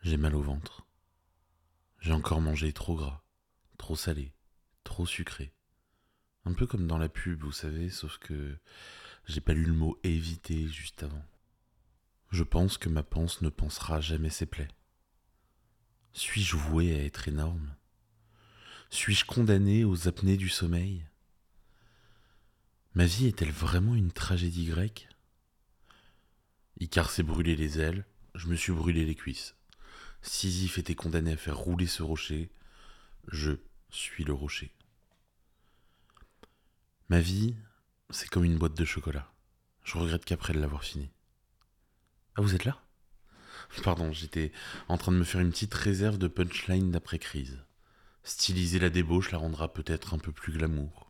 J'ai mal au ventre. J'ai encore mangé trop gras, trop salé, trop sucré. Un peu comme dans la pub, vous savez, sauf que j'ai pas lu le mot éviter juste avant. Je pense que ma panse ne pansera jamais ses plaies. Suis-je voué à être énorme? Suis-je condamné aux apnées du sommeil? Ma vie est-elle vraiment une tragédie grecque? Icare s'est brûlé les ailes, je me suis brûlé les cuisses. Sisyphe était condamné à faire rouler ce rocher, je suis le rocher. Ma vie, c'est comme une boîte de chocolat. Je regrette qu'après l'avoir fini. Ah, vous êtes là? Pardon, j'étais en train de me faire une petite réserve de punchline d'après-crise. Styliser la débauche la rendra peut-être un peu plus glamour.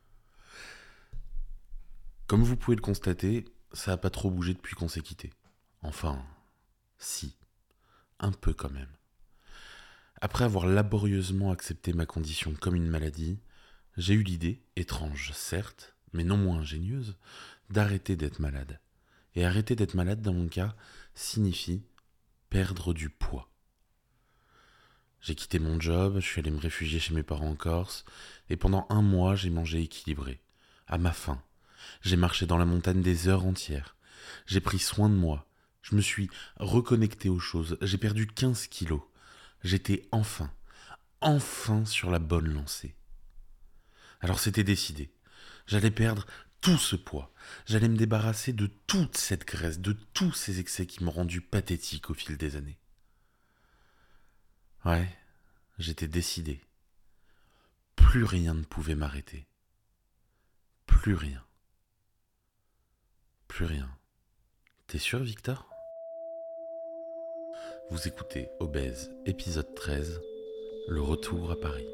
Comme vous pouvez le constater, ça a pas trop bougé depuis qu'on s'est quitté. Enfin, si, un peu quand même. Après avoir laborieusement accepté ma condition comme une maladie, j'ai eu l'idée, étrange certes, mais non moins ingénieuse, d'arrêter d'être malade. Et arrêter d'être malade dans mon cas signifie perdre du poids. J'ai quitté mon job, je suis allé me réfugier chez mes parents en Corse, et pendant un mois j'ai mangé équilibré, à ma faim. J'ai marché dans la montagne des heures entières. J'ai pris soin de moi. Je me suis reconnecté aux choses. J'ai perdu 15 kilos. J'étais enfin sur la bonne lancée. Alors c'était décidé. J'allais perdre tout ce poids. J'allais me débarrasser de toute cette graisse, de tous ces excès qui m'ont rendu pathétique au fil des années. Ouais, j'étais décidé. Plus rien ne pouvait m'arrêter. Plus rien. Plus rien. T'es sûr, Victor? Vous écoutez Obèse, épisode 13, le retour à Paris.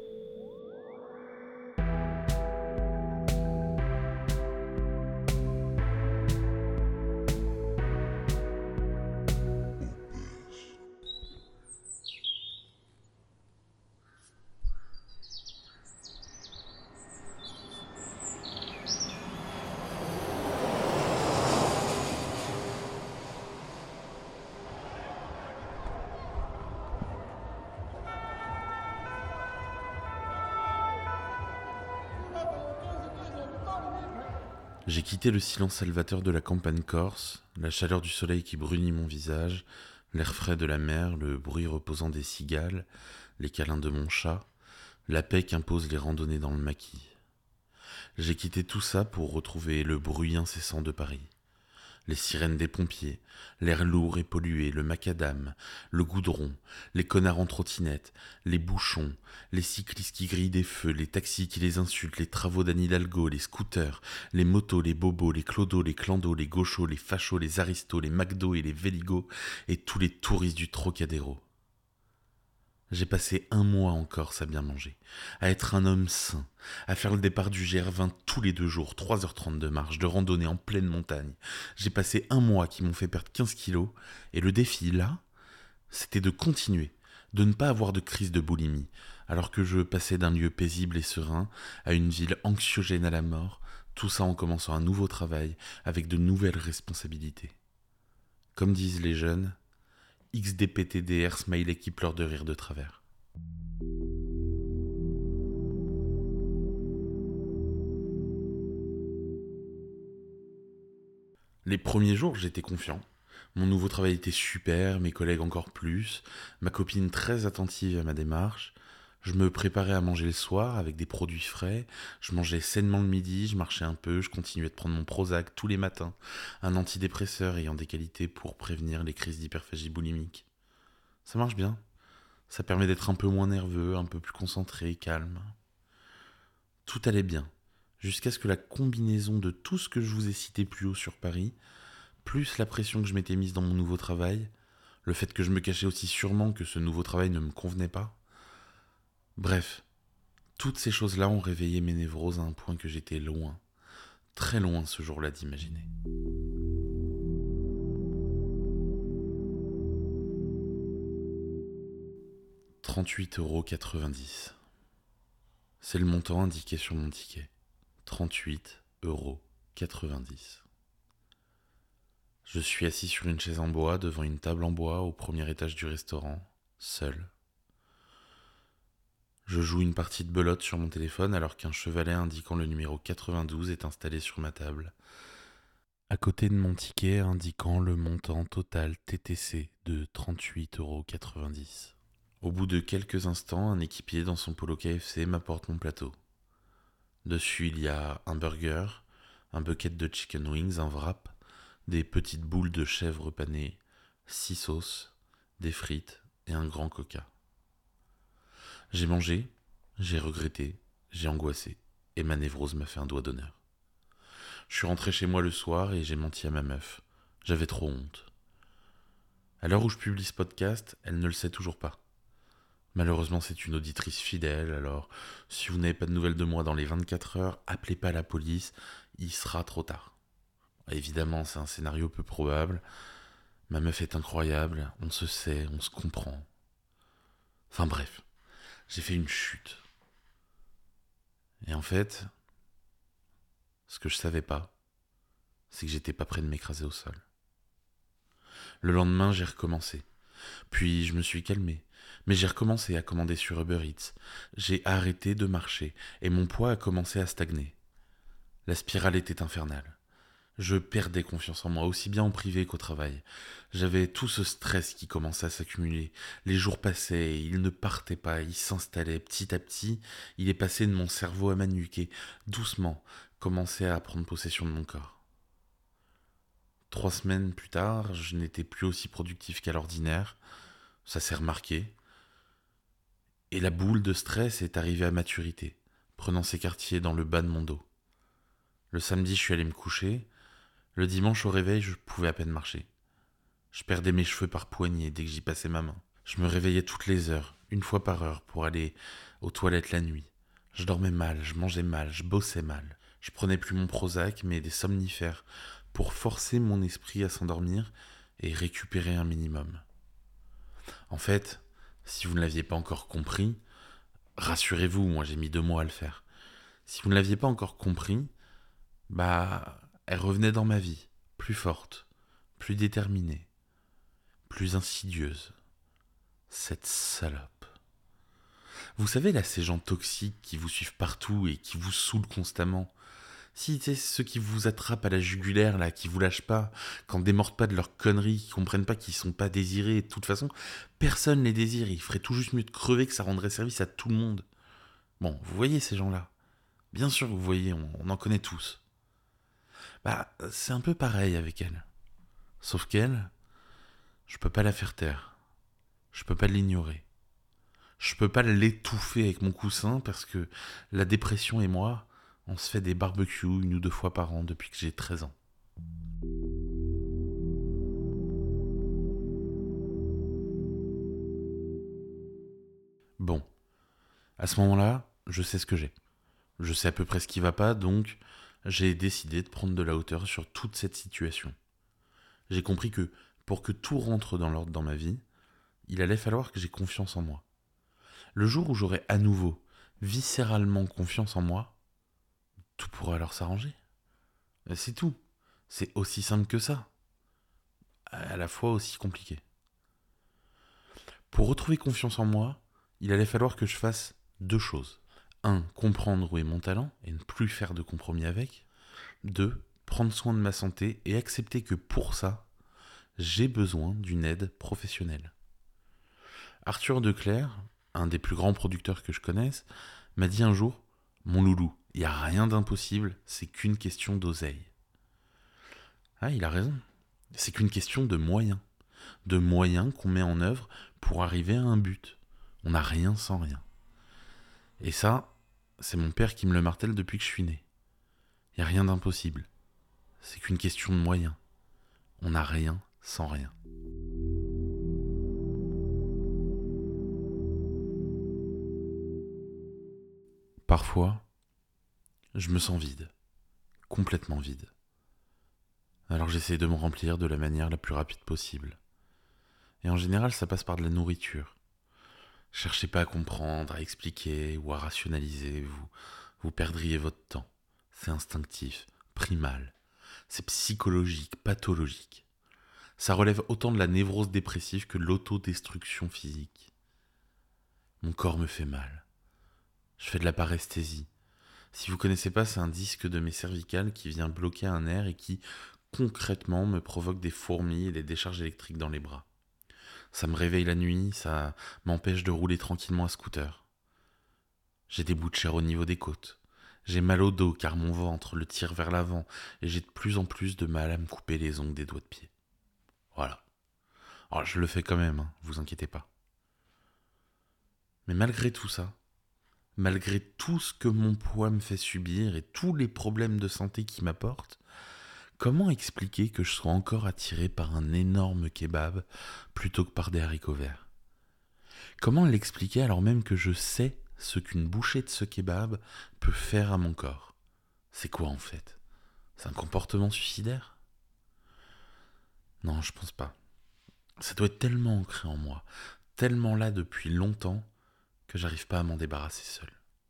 J'ai quitté le silence salvateur de la campagne corse, la chaleur du soleil qui brunit mon visage, l'air frais de la mer, le bruit reposant des cigales, les câlins de mon chat, la paix qu'imposent les randonnées dans le maquis. J'ai quitté tout ça pour retrouver le bruit incessant de Paris. Les sirènes des pompiers, l'air lourd et pollué, le macadam, le goudron, les connards en trottinette, les bouchons, les cyclistes qui grillent des feux, les taxis qui les insultent, les travaux d'Anne Hidalgo, les scooters, les motos, les bobos, les clodos, les clandos, les gauchos, les fachos, les aristos, les McDo et les Véligo, et tous les touristes du Trocadéro. J'ai passé un mois en Corse à bien manger, à être un homme sain, à faire le départ du GR20 tous les 2 jours, 3h30 de marche, de randonnée en pleine montagne. J'ai passé un mois qui m'ont fait perdre 15 kilos, et le défi, là, c'était de continuer, de ne pas avoir de crise de boulimie, alors que je passais d'un lieu paisible et serein à une ville anxiogène à la mort, tout ça en commençant un nouveau travail avec de nouvelles responsabilités. Comme disent les jeunes, XDPTDR smiley qui pleure de rire de travers. Les premiers jours, j'étais confiant. Mon nouveau travail était super, mes collègues encore plus, ma copine très attentive à ma démarche. Je me préparais à manger le soir avec des produits frais, je mangeais sainement le midi, je marchais un peu, je continuais de prendre mon Prozac tous les matins, un antidépresseur ayant des qualités pour prévenir les crises d'hyperphagie boulimique. Ça marche bien, ça permet d'être un peu moins nerveux, un peu plus concentré, calme. Tout allait bien, jusqu'à ce que la combinaison de tout ce que je vous ai cité plus haut sur Paris, plus la pression que je m'étais mise dans mon nouveau travail, le fait que je me cachais aussi sûrement que ce nouveau travail ne me convenait pas. Bref, toutes ces choses-là ont réveillé mes névroses à un point que j'étais loin, très loin ce jour-là d'imaginer. €38,90. C'est le montant indiqué sur mon ticket. 38,90 €. Je suis assis sur une chaise en bois devant une table en bois au premier étage du restaurant. seul. Je joue une partie de belote sur mon téléphone alors qu'un chevalet indiquant le numéro 92 est installé sur ma table, à côté de mon ticket indiquant le montant total TTC de 38,90 €. Au bout de quelques instants, un équipier dans son polo KFC m'apporte mon plateau. Dessus, il y a un burger, un bucket de chicken wings, un wrap, des petites boules de chèvre panées, 6 sauces, des frites et un grand coca. J'ai mangé, j'ai regretté, j'ai angoissé, et ma névrose m'a fait un doigt d'honneur. Je suis rentré chez moi le soir et j'ai menti à ma meuf. J'avais trop honte. À l'heure où je publie ce podcast, elle ne le sait toujours pas. Malheureusement, c'est une auditrice fidèle, alors si vous n'avez pas de nouvelles de moi dans les 24 heures, appelez pas la police, il sera trop tard. Évidemment, c'est un scénario peu probable. Ma meuf est incroyable, on se sait, on se comprend. Enfin bref, j'ai fait une chute. Et en fait, ce que je savais pas, c'est que j'étais pas prêt de m'écraser au sol. Le lendemain, j'ai recommencé. Puis je me suis calmé. Mais j'ai recommencé à commander sur Uber Eats. J'ai arrêté de marcher et mon poids a commencé à stagner. La spirale était infernale. Je perdais confiance en moi, aussi bien en privé qu'au travail. J'avais tout ce stress qui commençait à s'accumuler. Les jours passaient, et il ne partait pas, il s'installait. Petit à petit, il est passé de mon cerveau à ma nuque et, doucement, commençait à prendre possession de mon corps. 3 semaines plus tard, je n'étais plus aussi productif qu'à l'ordinaire. Ça s'est remarqué. Et la boule de stress est arrivée à maturité, prenant ses quartiers dans le bas de mon dos. Le samedi, je suis allé me coucher. Le dimanche, au réveil, je pouvais à peine marcher. Je perdais mes cheveux par poignées dès que j'y passais ma main. Je me réveillais toutes les heures, une fois par heure, pour aller aux toilettes la nuit. Je dormais mal, je mangeais mal, je bossais mal. Je prenais plus mon Prozac, mais des somnifères, pour forcer mon esprit à s'endormir et récupérer un minimum. En fait, si vous ne l'aviez pas encore compris, rassurez-vous, moi j'ai mis 2 mois à le faire. Si vous ne l'aviez pas encore compris, elle revenait dans ma vie, plus forte, plus déterminée, plus insidieuse. Cette salope. Vous savez là, ces gens toxiques qui vous suivent partout et qui vous saoulent constamment. Si c'est ceux qui vous attrapent à la jugulaire là, qui vous lâchent pas, qui en démordent pas de leurs conneries, qui comprennent pas qu'ils sont pas désirés, de toute façon, personne les désire, il ferait tout juste mieux de crever que ça rendrait service à tout le monde. Bon, vous voyez ces gens-là. Bien sûr, vous voyez, on en connaît tous. C'est un peu pareil avec elle. Sauf qu'elle, je peux pas la faire taire. Je peux pas l'ignorer. Je peux pas l'étouffer avec mon coussin parce que la dépression et moi, on se fait des barbecues 1 ou 2 fois par an depuis que j'ai 13 ans. Bon, à ce moment-là, je sais ce que j'ai. Je sais à peu près ce qui va pas, donc j'ai décidé de prendre de la hauteur sur toute cette situation. J'ai compris que pour que tout rentre dans l'ordre dans ma vie, il allait falloir que j'ai confiance en moi. Le jour où j'aurai à nouveau viscéralement confiance en moi, tout pourra alors s'arranger. C'est tout. C'est aussi simple que ça. À la fois aussi compliqué. Pour retrouver confiance en moi, il allait falloir que je fasse 2 choses. 1. Comprendre où est mon talent et ne plus faire de compromis avec. 2. Prendre soin de ma santé et accepter que pour ça, j'ai besoin d'une aide professionnelle. Arthur Declercq, un des plus grands producteurs que je connaisse, m'a dit un jour « Mon loulou, il n'y a rien d'impossible, c'est qu'une question d'oseille. » Ah, il a raison. C'est qu'une question de moyens. De moyens qu'on met en œuvre pour arriver à un but. On n'a rien sans rien. Et ça, c'est mon père qui me le martèle depuis que je suis né. Il n'y a rien d'impossible. C'est qu'une question de moyens. On n'a rien sans rien. Parfois, je me sens vide. Complètement vide. Alors j'essaie de me remplir de la manière la plus rapide possible. Et en général, ça passe par de la nourriture. Cherchez pas à comprendre, à expliquer ou à rationaliser, vous perdriez votre temps. C'est instinctif, primal. C'est psychologique, pathologique. Ça relève autant de la névrose dépressive que de l'autodestruction physique. Mon corps me fait mal. Je fais de la paresthésie. Si vous connaissez pas, c'est un disque de mes cervicales qui vient bloquer un nerf et qui, concrètement, me provoque des fourmis et des décharges électriques dans les bras. Ça me réveille la nuit, ça m'empêche de rouler tranquillement à scooter. J'ai des bouts de chair au niveau des côtes. J'ai mal au dos car mon ventre le tire vers l'avant et j'ai de plus en plus de mal à me couper les ongles des doigts de pied. Voilà. Alors je le fais quand même, hein, vous inquiétez pas. Mais malgré tout ça, malgré tout ce que mon poids me fait subir et tous les problèmes de santé qu'il m'apporte, comment expliquer que je sois encore attiré par un énorme kebab plutôt que par des haricots verts? Comment l'expliquer alors même que je sais ce qu'une bouchée de ce kebab peut faire à mon corps? C'est quoi en fait? C'est un comportement suicidaire? Non, je pense pas. Ça doit être tellement ancré en moi, tellement là depuis longtemps, que j'arrive pas à m'en débarrasser seul.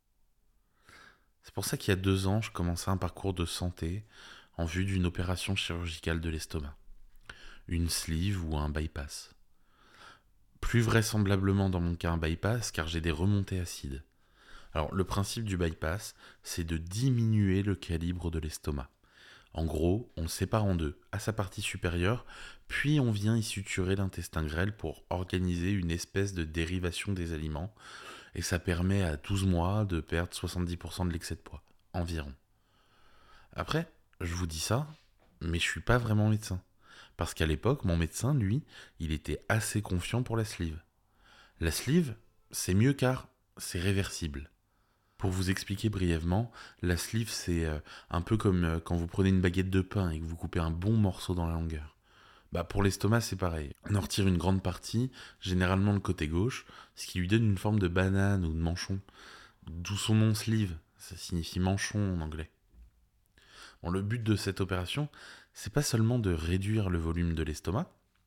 C'est pour ça qu'il y a 2 ans, je commençais un parcours de santé en vue d'une opération chirurgicale de l'estomac. Une sleeve ou un bypass. Plus vraisemblablement dans mon cas un bypass car j'ai des remontées acides. Alors le principe du bypass, c'est de diminuer le calibre de l'estomac. En gros, on le sépare en deux, à sa partie supérieure, puis on vient y suturer l'intestin grêle pour organiser une espèce de dérivation des aliments, et ça permet à 12 mois de perdre 70% de l'excès de poids, environ. Après, je vous dis ça, mais je suis pas vraiment médecin. Parce qu'à l'époque, mon médecin, lui, il était assez confiant pour la sleeve. La sleeve, c'est mieux car c'est réversible. Pour vous expliquer brièvement, la sleeve c'est un peu comme quand vous prenez une baguette de pain et que vous coupez un bon morceau dans la longueur. Bah pour l'estomac c'est pareil. On en retire une grande partie, généralement le côté gauche, ce qui lui donne une forme de banane ou de manchon. D'où son nom sleeve, ça signifie manchon en anglais. Bon, le but de cette opération, c'est pas seulement de réduire le volume de l'estomac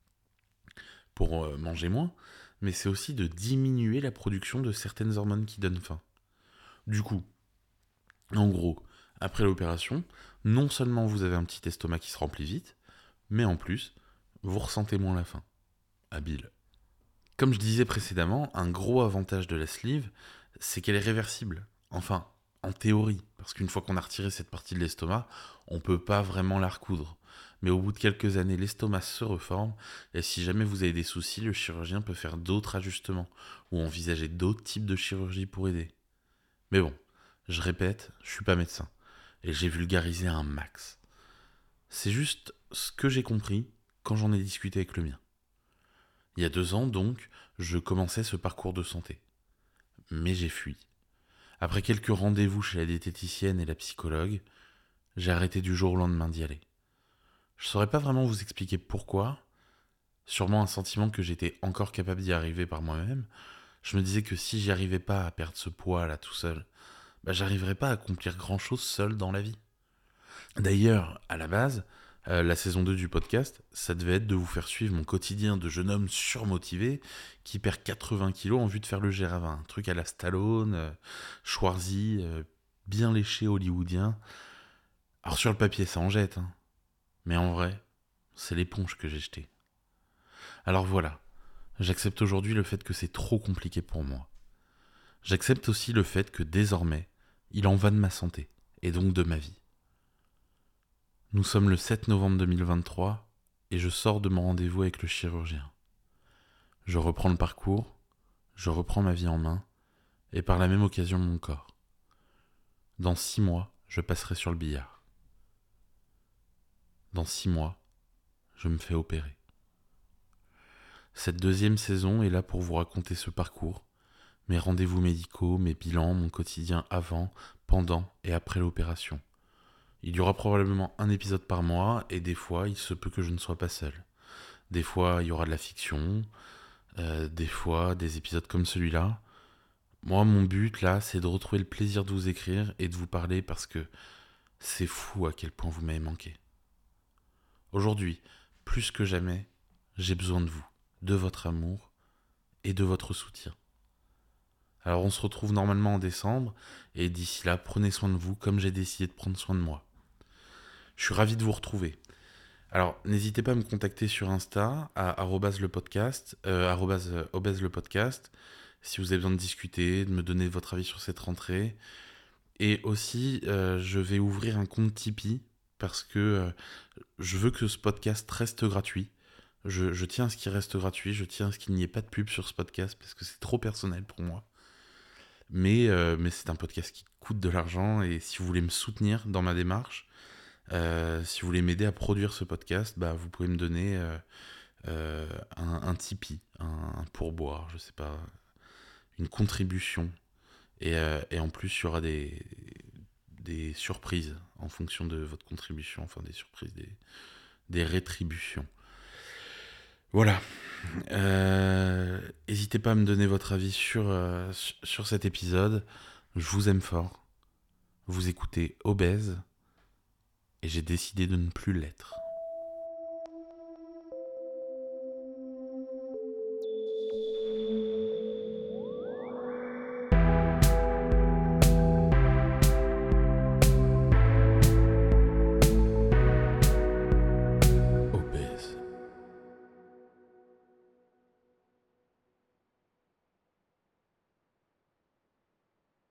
pour manger moins, mais c'est aussi de diminuer la production de certaines hormones qui donnent faim. Du coup, en gros, après l'opération, non seulement vous avez un petit estomac qui se remplit vite, mais en plus, vous ressentez moins la faim. Habile. Comme je disais précédemment, un gros avantage de la sleeve, c'est qu'elle est réversible. Enfin, en théorie, parce qu'une fois qu'on a retiré cette partie de l'estomac, on peut pas vraiment la recoudre. Mais au bout de quelques années, l'estomac se reforme, et si jamais vous avez des soucis, le chirurgien peut faire d'autres ajustements, ou envisager d'autres types de chirurgie pour aider. Mais bon, je répète, je suis pas médecin, et j'ai vulgarisé un max. C'est juste ce que j'ai compris quand j'en ai discuté avec le mien. Il y a 2 ans, donc, je commençais ce parcours de santé. Mais j'ai fui. Après quelques rendez-vous chez la diététicienne et la psychologue, j'ai arrêté du jour au lendemain d'y aller. Je saurais pas vraiment vous expliquer pourquoi, sûrement un sentiment que j'étais encore capable d'y arriver par moi-même. Je me disais que si j'y arrivais pas à perdre ce poids là tout seul, j'arriverais pas à accomplir grand chose seul dans la vie. D'ailleurs, à la base, la saison 2 du podcast, ça devait être de vous faire suivre mon quotidien de jeune homme surmotivé qui perd 80 kilos en vue de faire le G20. Un truc à la Stallone, Schwarzy, bien léché hollywoodien. Alors sur le papier, ça en jette, hein. Mais en vrai, c'est l'éponge que j'ai jetée. Alors voilà, j'accepte aujourd'hui le fait que c'est trop compliqué pour moi. J'accepte aussi le fait que désormais, il en va de ma santé, et donc de ma vie. Nous sommes le 7 novembre 2023 et je sors de mon rendez-vous avec le chirurgien. Je reprends le parcours, je reprends ma vie en main et par la même occasion mon corps. Dans 6 mois, je passerai sur le billard. Dans 6 mois, je me fais opérer. Cette deuxième saison est là pour vous raconter ce parcours, mes rendez-vous médicaux, mes bilans, mon quotidien avant, pendant et après l'opération. Il y aura probablement un épisode par mois et des fois il se peut que je ne sois pas seul. Des fois il y aura de la fiction, des fois des épisodes comme celui-là. Moi mon but là c'est de retrouver le plaisir de vous écrire et de vous parler parce que c'est fou à quel point vous m'avez manqué. Aujourd'hui, plus que jamais, j'ai besoin de vous, de votre amour et de votre soutien. Alors on se retrouve normalement en décembre et d'ici là prenez soin de vous comme j'ai décidé de prendre soin de moi. Je suis ravi de vous retrouver. Alors, n'hésitez pas à me contacter sur Insta, à @obèse le podcast. si vous avez besoin de discuter, de me donner votre avis sur cette rentrée. Et aussi, je vais ouvrir un compte Tipeee parce que je veux que ce podcast reste gratuit. Je tiens à ce qu'il reste gratuit, je tiens à ce qu'il n'y ait pas de pub sur ce podcast parce que c'est trop personnel pour moi. Mais c'est un podcast qui coûte de l'argent et si vous voulez me soutenir dans ma démarche, si vous voulez m'aider à produire ce podcast, bah, vous pouvez me donner un Tipeee, un pourboire, je sais pas, une contribution. Et en plus, il y aura des surprises en fonction de votre contribution, enfin des surprises, des rétributions. Voilà. N'hésitez pas à me donner votre avis sur cet épisode. Je vous aime fort. Vous écoutez Obèse et j'ai décidé de ne plus l'être.